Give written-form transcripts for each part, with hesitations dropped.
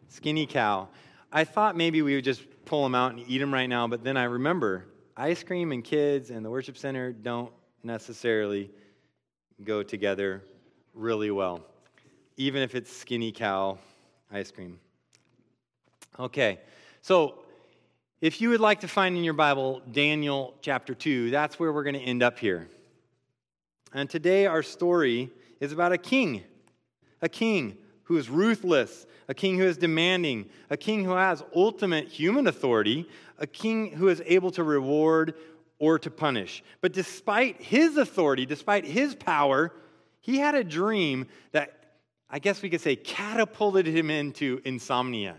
Skinny cow. I thought maybe we would just pull them out and eat them right now, but then I remember ice cream and kids and the worship center don't necessarily go together really well, even if it's skinny cow ice cream. Okay, so if you would like to find in your Bible Daniel chapter 2, that's where we're going to end up here. And today our story is about a king who is ruthless, a king who is demanding, a king who has ultimate human authority, a king who is able to reward or to punish. But despite his authority, despite his power, he had a dream that, I guess we could say, catapulted him into insomnia,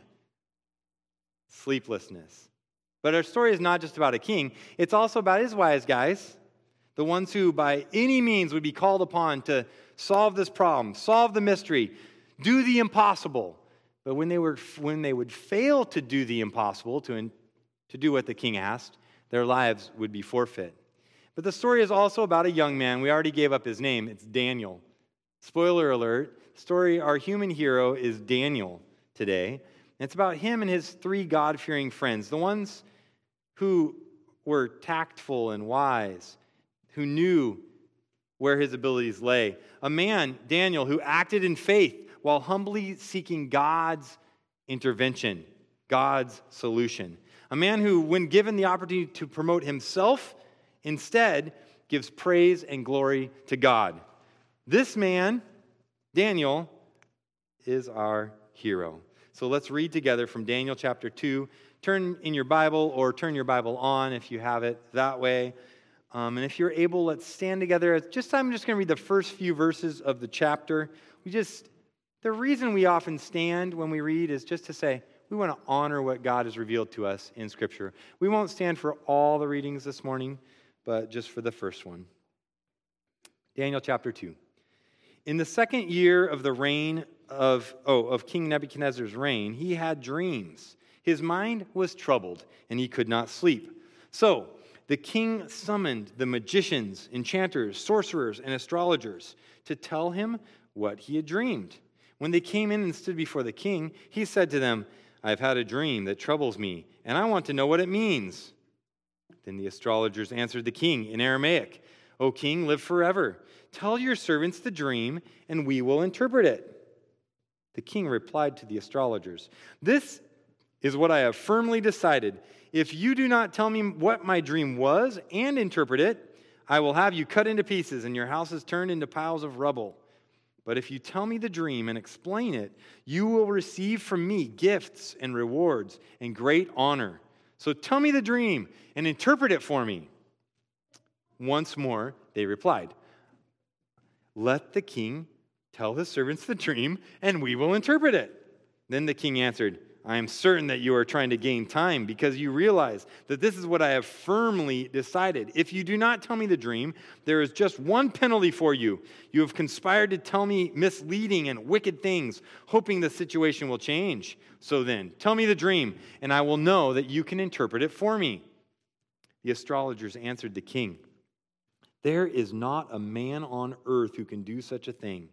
sleeplessness. But our story is not just about a king, it's also about his wise guys, the ones who by any means would be called upon to solve this problem, solve the mystery, do the impossible. But when they would fail to do the impossible, to do what the king asked, their lives would be forfeit. But the story is also about a young man. We already gave up his name. It's Daniel. Spoiler alert, our human hero is Daniel today. And it's about him and his 3 God-fearing friends, the ones who were tactful and wise, who knew where his abilities lay. A man, Daniel, who acted in faith while humbly seeking God's intervention, God's solution. A man who, when given the opportunity to promote himself, instead gives praise and glory to God. This man, Daniel, is our hero. So let's read together from Daniel chapter 2. Turn in your Bible or turn your Bible on if you have it that way. And if you're able, let's stand together. I'm just going to read the first few verses of the chapter. The reason we often stand when we read is just to say, we want to honor what God has revealed to us in Scripture. We won't stand for all the readings this morning, but just for the first one. Daniel chapter 2. In the 2nd year of the reign of King Nebuchadnezzar's reign, he had dreams. His mind was troubled, and he could not sleep. So the king summoned the magicians, enchanters, sorcerers, and astrologers to tell him what he had dreamed. When they came in and stood before the king, he said to them, "I have had a dream that troubles me, and I want to know what it means." Then the astrologers answered the king in Aramaic, "O king, live forever. Tell your servants the dream, and we will interpret it." The king replied to the astrologers, "This is what I have firmly decided. If you do not tell me what my dream was and interpret it, I will have you cut into pieces and your houses turned into piles of rubble. But if you tell me the dream and explain it, you will receive from me gifts and rewards and great honor. So tell me the dream and interpret it for me." Once more, they replied, "Let the king tell his servants the dream, and we will interpret it." Then the king answered, "I am certain that you are trying to gain time because you realize that this is what I have firmly decided. If you do not tell me the dream, there is just one penalty for you. You have conspired to tell me misleading and wicked things, hoping the situation will change. So then, tell me the dream, and I will know that you can interpret it for me." The astrologers answered the king, "There is not a man on earth who can do such a thing.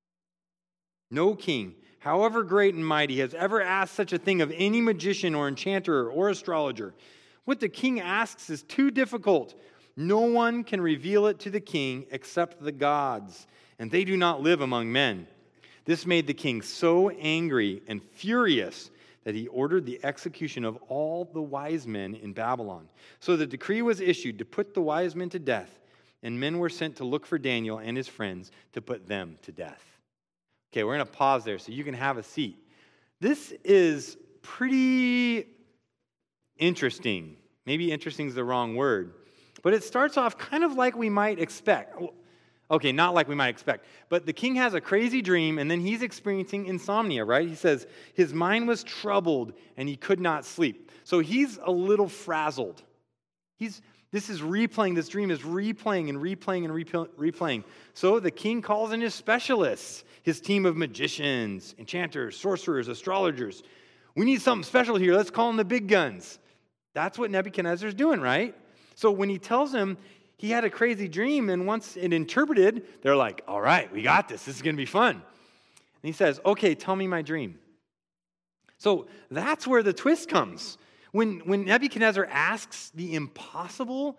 No king, however great and mighty, has ever asked such a thing of any magician or enchanter or astrologer. What the king asks is too difficult. No one can reveal it to the king except the gods, and they do not live among men." This made the king so angry and furious that he ordered the execution of all the wise men in Babylon. So the decree was issued to put the wise men to death, and men were sent to look for Daniel and his friends to put them to death. Okay, we're going to pause there so you can have a seat. This is pretty interesting. Maybe interesting is the wrong word. But it starts off kind of like we might expect. Okay, not like we might expect. But the king has a crazy dream, and then he's experiencing insomnia, right? He says his mind was troubled, and he could not sleep. So he's a little frazzled. This dream is replaying and replaying and replaying. So the king calls in his specialists, his team of magicians, enchanters, sorcerers, astrologers. We need something special here. Let's call in the big guns. That's what Nebuchadnezzar's doing, right? So when he tells them he had a crazy dream and once it interpreted, they're like, "All right, we got this. This is going to be fun." And he says, "Okay, tell me my dream." So that's where the twist comes. When Nebuchadnezzar asks the impossible,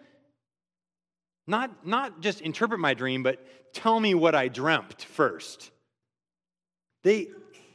not just interpret my dream, but tell me what I dreamt first. They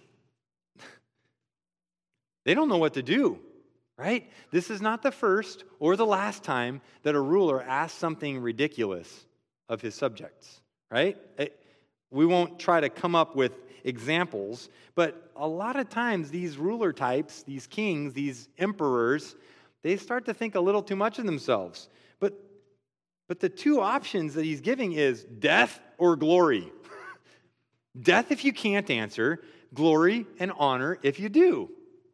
don't know what to do, right? This is not the first or the last time that a ruler asks something ridiculous of his subjects, right? We won't try to come up with examples, but a lot of times these ruler types, these kings, these emperors, they start to think a little too much of themselves. But the two options that he's giving is death or glory. Death if you can't answer, glory and honor if you do.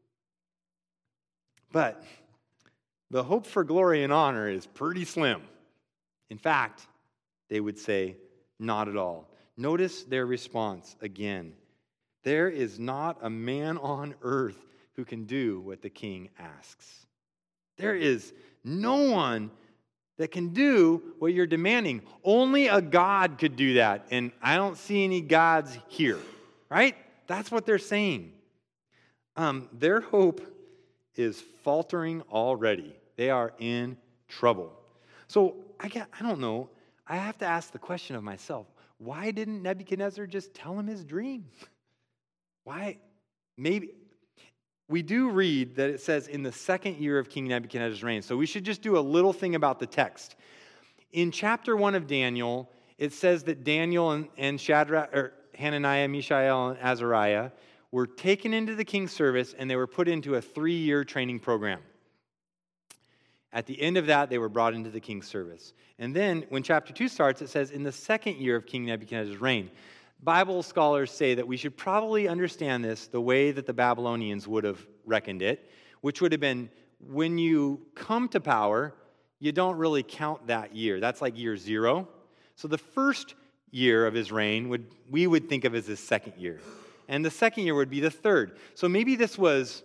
But the hope for glory and honor is pretty slim. In fact, they would say, not at all. Notice their response again. There is not a man on earth who can do what the king asks. There is no one that can do what you're demanding. Only a God could do that, and I don't see any gods here, right? That's what they're saying. Their hope is faltering already. They are in trouble. So I don't know. I have to ask the question of myself, why didn't Nebuchadnezzar just tell him his dream? Why? Maybe. We do read that it says in the second year of King Nebuchadnezzar's reign. So we should just do a little thing about the text. In chapter 1 of Daniel, it says that Daniel and Shadrach, or Hananiah, Mishael, and Azariah were taken into the king's service and they were put into a 3-year training program. At the end of that, they were brought into the king's service. And then when chapter 2 starts, it says in the second year of King Nebuchadnezzar's reign. Bible scholars say that we should probably understand this the way that the Babylonians would have reckoned it, which would have been when you come to power, you don't really count that year. That's like year 0. So the first year of his reign we would think of as his second year. And the second year would be the third. So maybe this was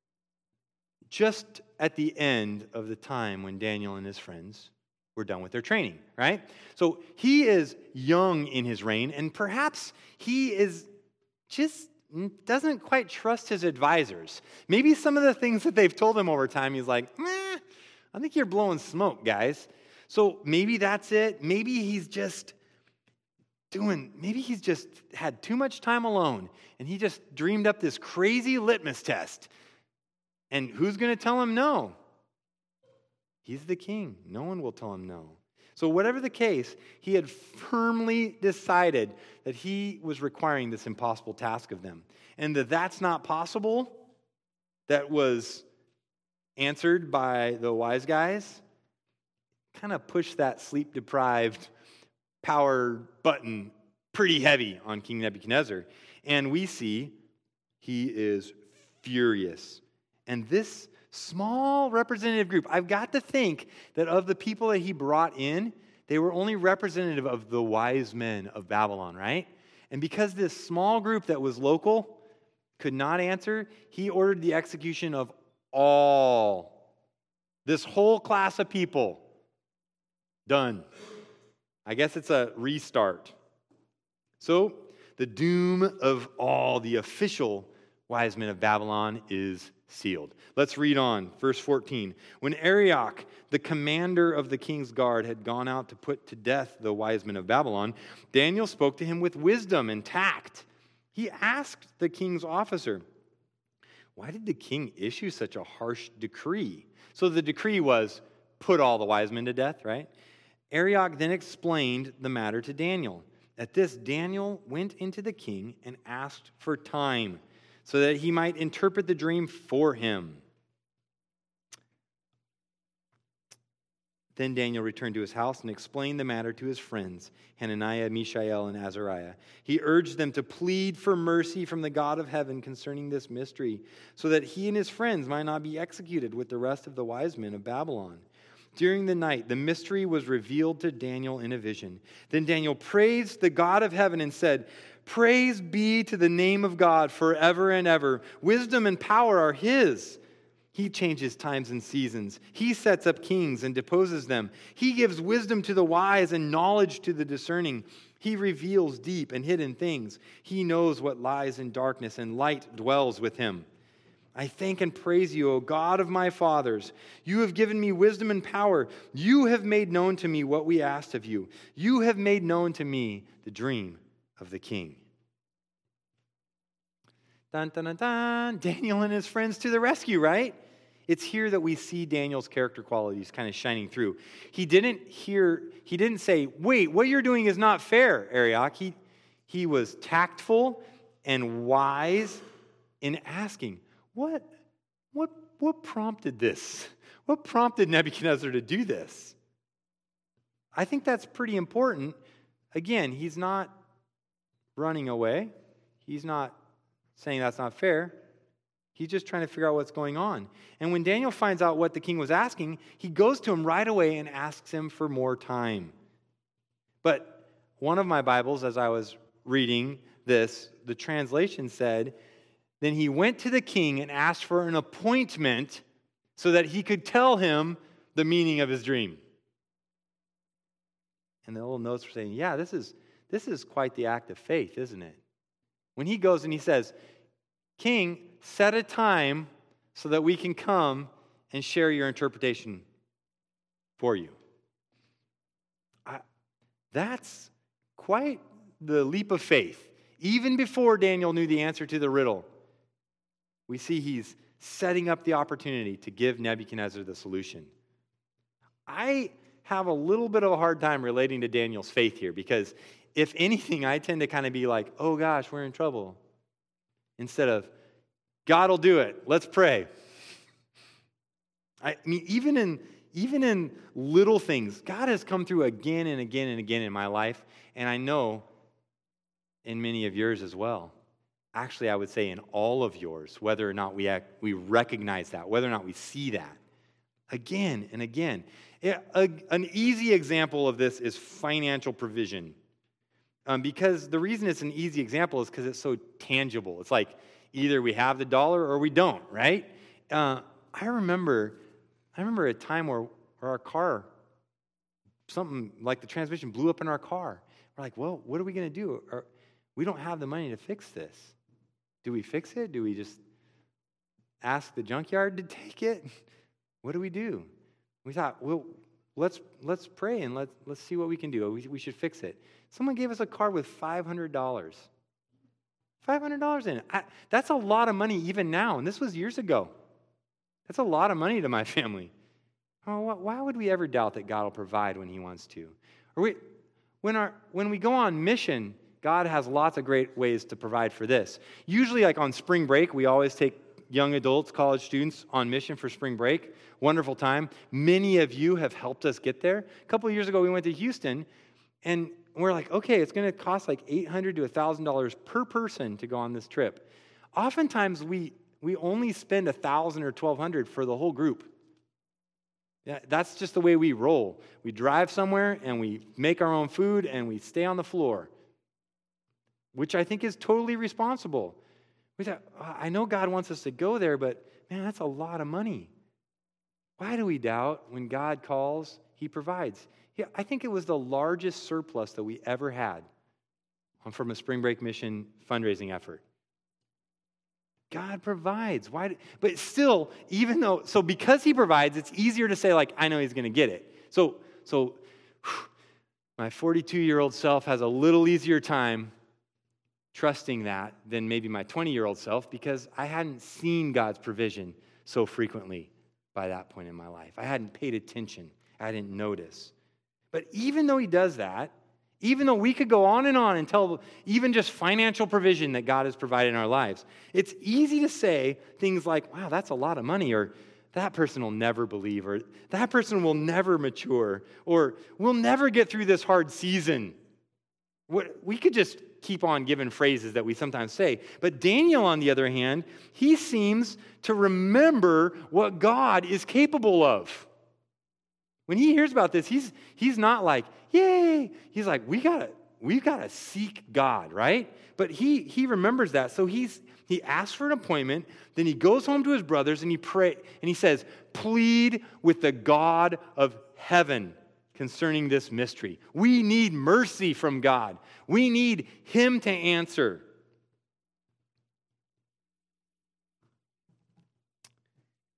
just at the end of the time when Daniel and his friends were done with their training, right? So he is young in his reign, and perhaps he is just doesn't quite trust his advisors. Maybe some of the things that they've told him over time, he's like, I think you're blowing smoke, guys. So maybe that's it. Maybe he's just had too much time alone, and he just dreamed up this crazy litmus test. And who's going to tell him no? He's the king. No one will tell him no. So whatever the case, he had firmly decided that he was requiring this impossible task of them. And that's not possible, that was answered by the wise guys, kind of pushed that sleep-deprived power button pretty heavy on King Nebuchadnezzar. And we see he is furious. And this small representative group, I've got to think that of the people that he brought in, they were only representative of the wise men of Babylon, right? And because this small group that was local could not answer, he ordered the execution of all. This whole class of people. Done. I guess it's a restart. So, the doom of all the official wise men of Babylon is sealed. Let's read on. Verse 14. When Arioch, the commander of the king's guard, had gone out to put to death the wise men of Babylon, Daniel spoke to him with wisdom and tact. He asked the king's officer, why did the king issue such a harsh decree? So the decree was, put all the wise men to death, right? Arioch then explained the matter to Daniel. At this, Daniel went into the king and asked for time, so that he might interpret the dream for him. Then Daniel returned to his house and explained the matter to his friends, Hananiah, Mishael, and Azariah. He urged them to plead for mercy from the God of heaven concerning this mystery, so that he and his friends might not be executed with the rest of the wise men of Babylon. During the night, the mystery was revealed to Daniel in a vision. Then Daniel praised the God of heaven and said, praise be to the name of God forever and ever. Wisdom and power are his. He changes times and seasons. He sets up kings and deposes them. He gives wisdom to the wise and knowledge to the discerning. He reveals deep and hidden things. He knows what lies in darkness, and light dwells with him. I thank and praise you, O God of my fathers. You have given me wisdom and power. You have made known to me what we asked of you. You have made known to me the dream of the king. Dun, dun, dun, dun. Daniel and his friends to the rescue, right? It's here that we see Daniel's character qualities kind of shining through. He didn't say, wait, what you're doing is not fair, Arioch. He was tactful and wise in asking, what prompted this? What prompted Nebuchadnezzar to do this? I think that's pretty important. Again, he's not running away. He's not saying that's not fair. He's just trying to figure out what's going on. And when Daniel finds out what the king was asking, he goes to him right away and asks him for more time. But one of my Bibles, as I was reading this, the translation said, then he went to the king and asked for an appointment so that he could tell him the meaning of his dream. And the little notes were saying, yeah, this is quite the act of faith, isn't it? When he goes and he says, King, set a time so that we can come and share your interpretation for you. That's quite the leap of faith. Even before Daniel knew the answer to the riddle, we see he's setting up the opportunity to give Nebuchadnezzar the solution. I have a little bit of a hard time relating to Daniel's faith here because if anything, I tend to kind of be like, oh gosh, we're in trouble. Instead of, God will do it. Let's pray. I mean, even in little things, God has come through again and again and again in my life, and I know in many of yours as well. Actually, I would say in all of yours, whether or not we recognize that, whether or not we see that. Again and again. An easy example of this is financial provision. Because the reason it's an easy example is because it's so tangible. It's like either we have the dollar or we don't, right? I remember a time where our car, something like the transmission blew up in our car. We're like, well, what are we going to do? We don't have the money to fix this. Do we fix it? Do we just ask the junkyard to take it? What do we do? We thought, well, let's pray and let's see what we can do. We should fix it. Someone gave us a car with $500. $500 in it. That's a lot of money even now, and this was years ago. That's a lot of money to my family. Oh, why would we ever doubt that God will provide when He wants to? Or when we go on mission, God has lots of great ways to provide for this. Usually, like on spring break, we always take young adults, college students on mission for spring break. Wonderful time. Many of you have helped us get there. A couple of years ago, we went to Houston, and we're like, okay, it's going to cost like $800 to $1,000 per person to go on this trip. Oftentimes, we only spend $1,000 or $1,200 for the whole group. Yeah, that's just the way we roll. We drive somewhere, and we make our own food, and we stay on the floor, which I think is totally responsible. We thought, I know God wants us to go there, but man, that's a lot of money. Why do we doubt when God calls, He provides? Yeah, I think it was the largest surplus that we ever had from a spring break mission fundraising effort. God provides. Why? But still, because He provides, it's easier to say, like, I know He's going to get it. So my 42-year-old self has a little easier time trusting that than maybe my 20-year-old self because I hadn't seen God's provision so frequently by that point in my life. I hadn't paid attention. I didn't notice. But even though He does that, even though we could go on and tell even just financial provision that God has provided in our lives, it's easy to say things like, wow, that's a lot of money, or that person will never believe, or that person will never mature, or we'll never get through this hard season. We could just keep on giving phrases that we sometimes say. But Daniel, on the other hand, he seems to remember what God is capable of. When he hears about this, he's not like, yay. He's like, we've got to seek God, right? But he remembers that. So he asks for an appointment, then he goes home to his brothers and he says, plead with the God of heaven concerning this mystery. We need mercy from God. We need Him to answer.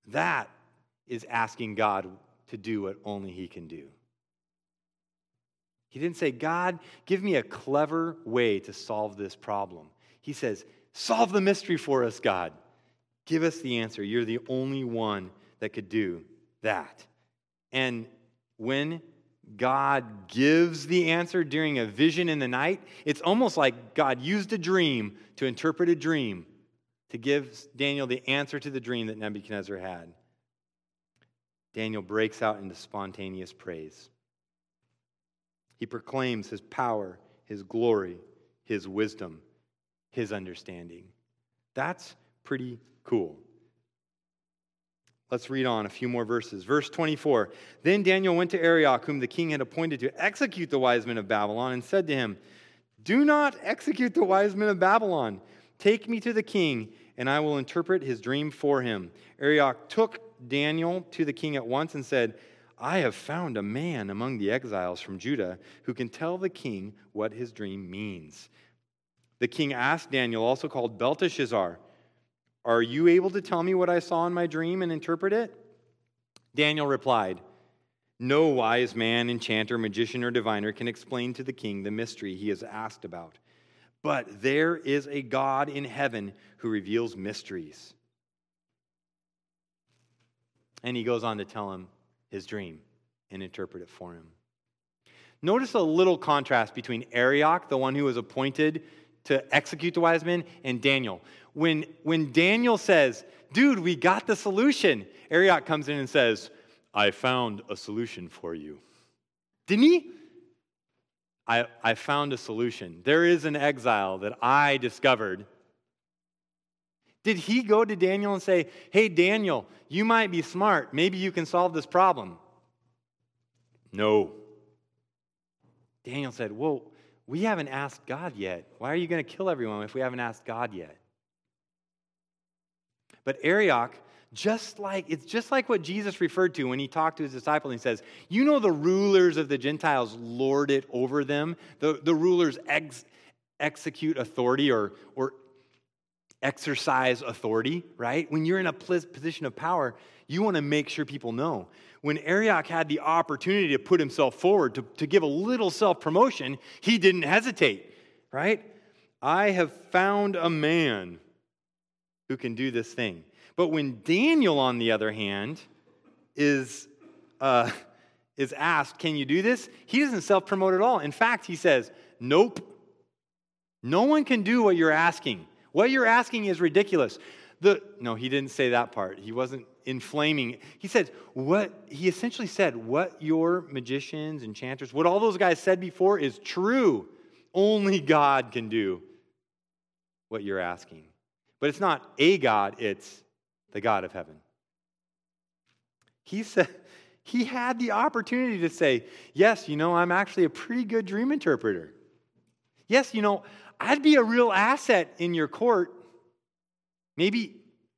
That is asking God to do what only he can do. He didn't say, God, give me a clever way to solve this problem. He says, solve the mystery for us, God. Give us the answer. You're the only one that could do that. And when God gives the answer during a vision in the night, it's almost like God used a dream to interpret a dream to give Daniel the answer to the dream that Nebuchadnezzar had. Daniel breaks out into spontaneous praise. He proclaims his power, his glory, his wisdom, his understanding. That's pretty cool. Let's read on a few more verses. Verse 24. Then Daniel went to Arioch, whom the king had appointed to execute the wise men of Babylon, and said to him, do not execute the wise men of Babylon. Take me to the king, and I will interpret his dream for him. Arioch took Daniel to the king at once and said, I have found a man among the exiles from Judah who can tell the king what his dream means. The king asked Daniel, also called Belteshazzar, are you able to tell me what I saw in my dream and interpret it? Daniel replied, no wise man, enchanter, magician, or diviner can explain to the king the mystery he has asked about. But there is a God in heaven who reveals mysteries. And he goes on to tell him his dream and interpret it for him. Notice a little contrast between Arioch, the one who was appointed to execute the wise men, and Daniel. When Daniel says, dude, we got the solution, Arioch comes in and says, I found a solution for you. Didn't he? I found a solution. There is an exile that I discovered. Did he go to Daniel and say, hey, Daniel, you might be smart. Maybe you can solve this problem? No. Daniel said, well, we haven't asked God yet. Why are you going to kill everyone if we haven't asked God yet? But Arioch, it's just like what Jesus referred to when he talked to his disciples. And he says, you know the rulers of the Gentiles lord it over them. The rulers execute authority or exercise authority, right? When you're in a position of power, you want to make sure people know. When Arioch had the opportunity to put himself forward, to give a little self-promotion, he didn't hesitate, right? I have found a man who can do this thing. But when Daniel, on the other hand, is asked, can you do this? He doesn't self-promote at all. In fact, he says, nope. No one can do what you're asking. What you're asking is ridiculous. No, he didn't say that part. He wasn't inflaming. He essentially said, what your magicians, enchanters, what all those guys said before is true. Only God can do what you're asking. But it's not a God, it's the God of heaven. He said, he had the opportunity to say, yes, I'm actually a pretty good dream interpreter. Yes, I'd be a real asset in your court. Maybe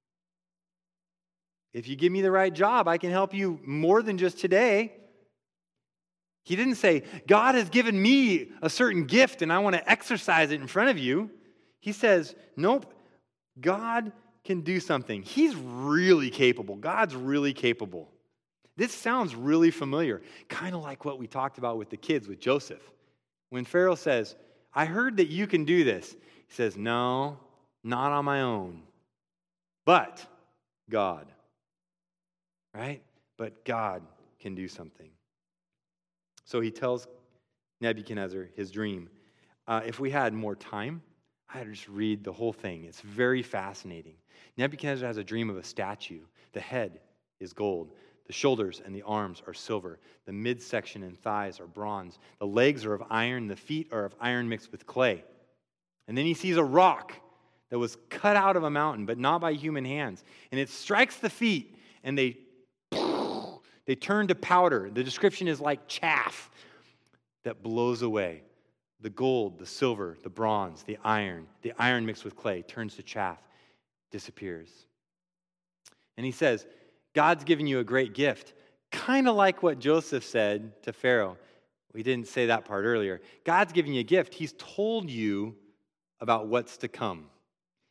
if you give me the right job, I can help you more than just today. He didn't say, God has given me a certain gift and I want to exercise it in front of you. He says, nope, God can do something. He's really capable. God's really capable. This sounds really familiar, kind of like what we talked about with the kids with Joseph. When Pharaoh says, I heard that you can do this. He says, no, not on my own, but God. Right? But God can do something. So he tells Nebuchadnezzar his dream. If we had more time, I'd just read the whole thing. It's very fascinating. Nebuchadnezzar has a dream of a statue. The head is gold. The shoulders and the arms are silver. The midsection and thighs are bronze. The legs are of iron. The feet are of iron mixed with clay. And then he sees a rock that was cut out of a mountain, but not by human hands. And it strikes the feet, and they turn to powder. The description is like chaff that blows away. The gold, the silver, the bronze, the iron mixed with clay turns to chaff, disappears. And he says, God's given you a great gift, kind of like what Joseph said to Pharaoh. We didn't say that part earlier. God's given you a gift. He's told you about what's to come.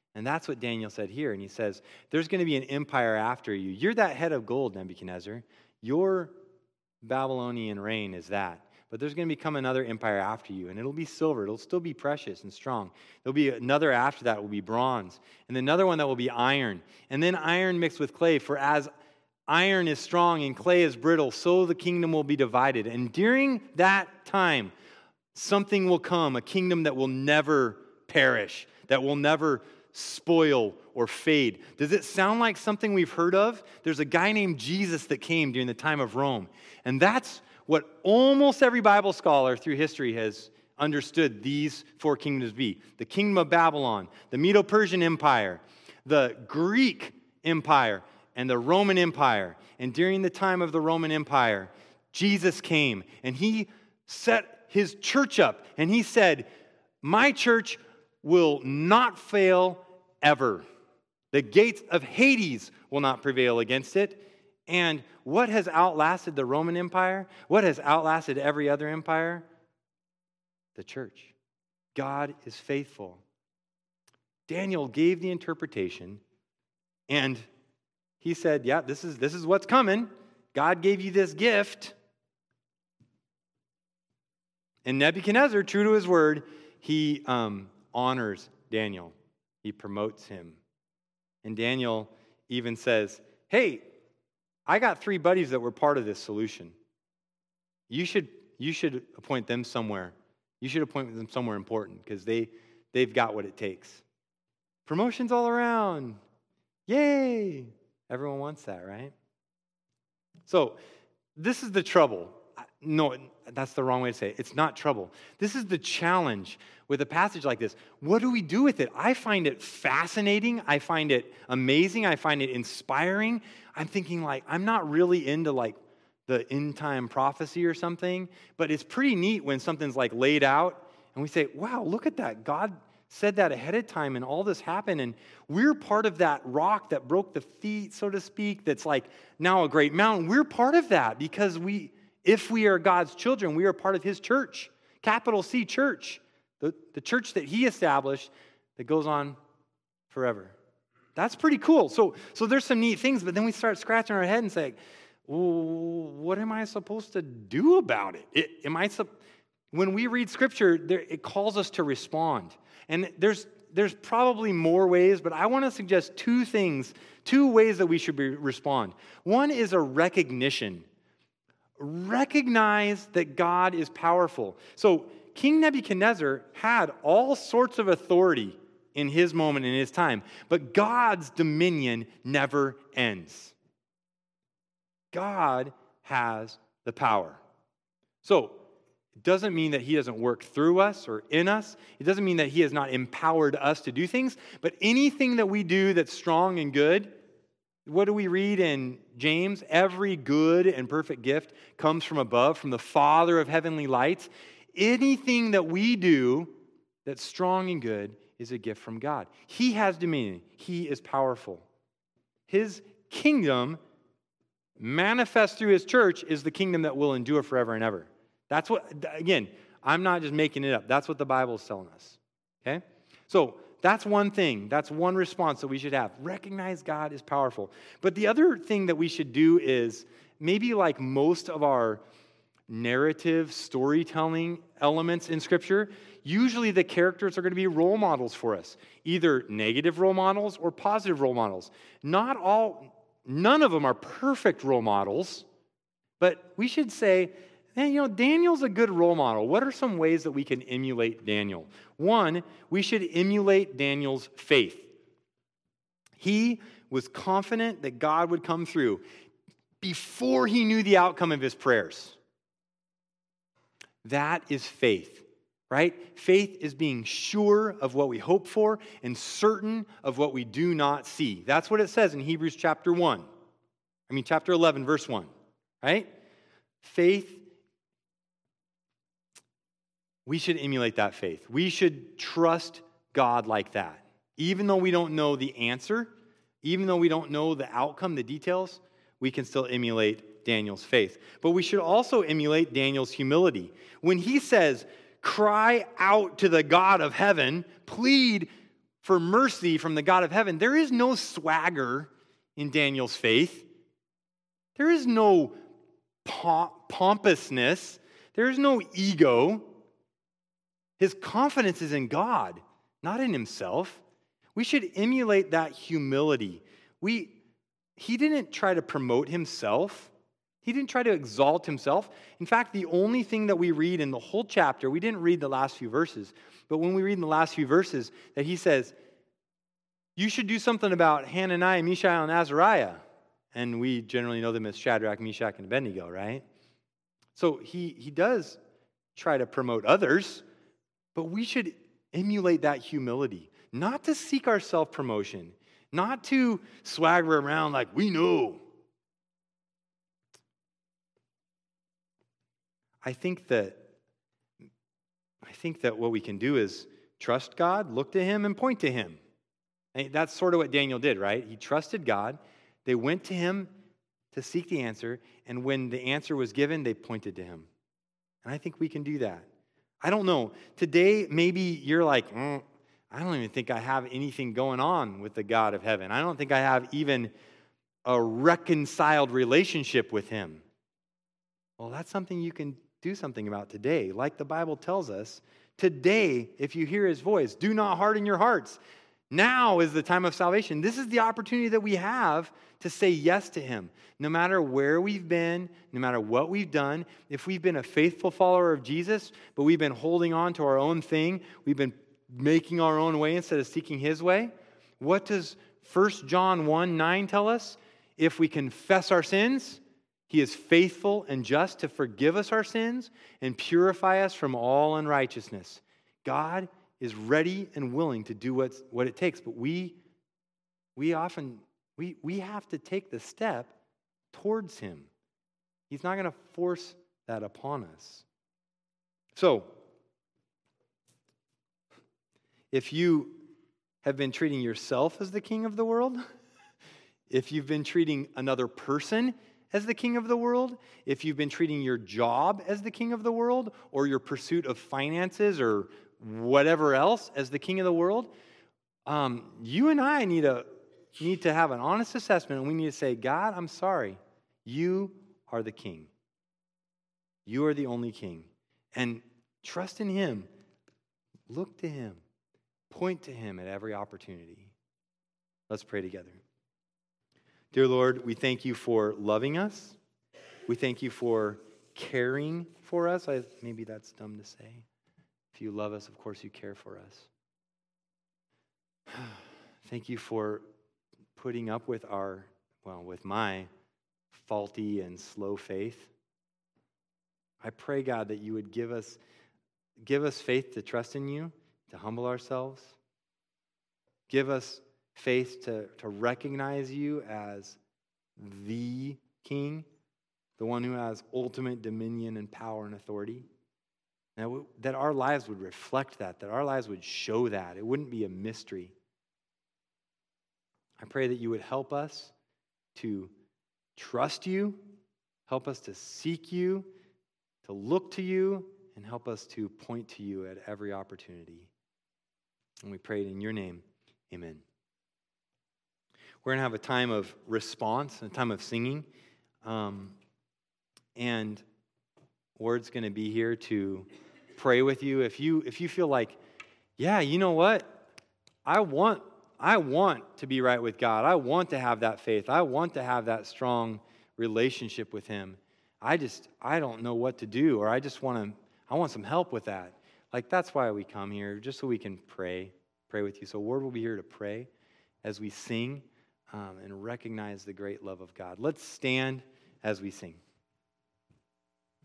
And that's what Daniel said here. And he says, there's going to be an empire after you. You're that head of gold, Nebuchadnezzar. Your Babylonian reign is that. But there's going to become another empire after you, and it'll be silver. It'll still be precious and strong. There'll be another after that will be bronze, and another one that will be iron, and then iron mixed with clay. For as iron is strong and clay is brittle, so the kingdom will be divided. And during that time, something will come, a kingdom that will never perish, that will never spoil or fade. Does it sound like something we've heard of? There's a guy named Jesus that came during the time of Rome, and that's what almost every Bible scholar through history has understood these four kingdoms to be. The kingdom of Babylon, the Medo-Persian Empire, the Greek Empire, and the Roman Empire. And during the time of the Roman Empire, Jesus came, and he set his church up, and he said, my church will not fail ever. The gates of Hades will not prevail against it. And what has outlasted the Roman Empire? What has outlasted every other empire? The church. God is faithful. Daniel gave the interpretation, and he said, yeah, this is what's coming. God gave you this gift. And Nebuchadnezzar, true to his word, he honors Daniel. He promotes him. And Daniel even says, hey, I got 3 buddies that were part of this solution. You should appoint them somewhere. You should appoint them somewhere important because they've got what it takes. Promotions all around. Yay! Everyone wants that, right? So this is the trouble. No, that's the wrong way to say it. It's not trouble. This is the challenge with a passage like this. What do we do with it? I find it fascinating. I find it amazing. I find it inspiring. I'm thinking I'm not really into the end time prophecy or something, but it's pretty neat when something's laid out and we say, wow, look at that. God said that ahead of time and all this happened and we're part of that rock that broke the feet, so to speak, that's now a great mountain. We're part of that because if we are God's children, we are part of his church, capital C church, the church that he established that goes on forever. That's pretty cool. So there's some neat things, but then we start scratching our head and say, well, what am I supposed to do about it? When we read Scripture, it calls us to respond. And there's probably more ways, but I want to suggest 2 ways that we should respond. One is a recognition. Recognize that God is powerful. So King Nebuchadnezzar had all sorts of authority in his moment, in his time, but God's dominion never ends. God has the power. So it doesn't mean that he doesn't work through us or in us. It doesn't mean that he has not empowered us to do things, but anything that we do that's strong and good, what do we read in James? Every good and perfect gift comes from above, from the Father of heavenly lights. Anything that we do that's strong and good is a gift from God. He has dominion. He is powerful. His kingdom manifest through his church is the kingdom that will endure forever and ever. That's what, again, I'm not just making it up. That's what the Bible is telling us. Okay? So that's one thing. That's one response that we should have. Recognize God is powerful. But the other thing that we should do is maybe most of our narrative storytelling elements in Scripture, usually the characters are going to be role models for us, either negative role models or positive role models. None of them are perfect role models, but we should say, Daniel's a good role model. What are some ways that we can emulate Daniel? One, we should emulate Daniel's faith. He was confident that God would come through before he knew the outcome of his prayers. That is faith, right? Faith is being sure of what we hope for and certain of what we do not see. That's what it says in Hebrews chapter 11, verse 1, right? Faith, we should emulate that faith. We should trust God like that. Even though we don't know the answer, even though we don't know the outcome, the details, we can still emulate Daniel's faith. But we should also emulate Daniel's humility. When he says, cry out to the God of heaven, plead for mercy from the God of heaven, there is no swagger in Daniel's faith. There is no pompousness. There is no ego. His confidence is in God, not in himself. We should emulate that humility. He didn't try to promote himself. He didn't try to exalt himself. In fact, the only thing that we read in the whole chapter, we didn't read the last few verses, but when we read in the last few verses that he says, you should do something about Hananiah, Mishael, and Azariah. And we generally know them as Shadrach, Meshach, and Abednego, right? So he does try to promote others, but we should emulate that humility, not to seek our self-promotion, not to swagger around like we know. I think that what we can do is trust God, look to him, and point to him. And that's sort of what Daniel did, right? He trusted God. They went to him to seek the answer, and when the answer was given, they pointed to him. And I think we can do that. I don't know. Today, maybe you're like, I don't even think I have anything going on with the God of heaven. I don't think I have even a reconciled relationship with him. Well, that's something you can do something about today. Like the Bible tells us, today, if you hear his voice, do not harden your hearts. Now is the time of salvation. This is the opportunity that we have to say yes to him. No matter where we've been, no matter what we've done, if we've been a faithful follower of Jesus, but we've been holding on to our own thing, we've been making our own way instead of seeking his way, what does 1 John 1:9 tell us? If we confess our sins, he is faithful and just to forgive us our sins and purify us from all unrighteousness. God is ready and willing to do what it takes, but we often have to take the step towards him. He's not going to force that upon us. So, if you have been treating yourself as the king of the world, if you've been treating another person as the king of the world, if you've been treating your job as the king of the world, or your pursuit of finances or whatever else as the king of the world, you and I need to have an honest assessment, and we need to say, God, I'm sorry. You are the king. You are the only king. And trust in him. Look to him. Point to him at every opportunity. Let's pray together. Dear Lord, we thank you for loving us. We thank you for caring for us. Maybe that's dumb to say. If you love us, of course you care for us. Thank you for putting up with with my faulty and slow faith. I pray, God, that you would give us faith to trust in you, to humble ourselves. Give us faith to recognize you as the King, the one who has ultimate dominion and power and authority. And that our lives would reflect that our lives would show that. It wouldn't be a mystery. I pray that you would help us to trust you, help us to seek you, to look to you, and help us to point to you at every opportunity. And we pray it in your name. Amen. We're going to have a time of response, a time of singing. And Ward's going to be here to pray with you. If you feel like, yeah, you know what? I want to be right with God. I want to have that faith. I want to have that strong relationship with him. I don't know what to do, or I want some help with that. Like, that's why we come here, just so we can pray with you. So Ward will be here to pray as we sing and recognize the great love of God. Let's stand as we sing.